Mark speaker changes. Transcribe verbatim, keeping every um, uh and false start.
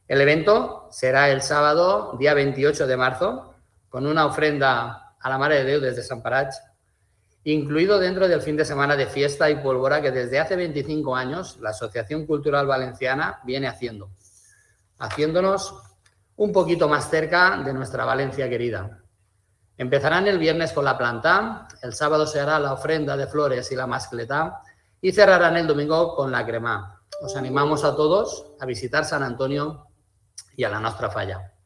Speaker 1: El evento será el sábado, día veintiocho de marzo, con una ofrenda a la Mare de Déu desde Sant Paratx, incluido dentro del fin de semana de fiesta y pólvora que desde hace veinticinco años la Asociación Cultural Valenciana viene haciendo, haciéndonos un poquito más cerca de nuestra Valencia querida. Empezarán el viernes con la planta, el sábado se hará la ofrenda de flores y la mascletá y cerrarán el domingo con la cremà. Os animamos a todos a visitar San Antonio y a la nostra falla.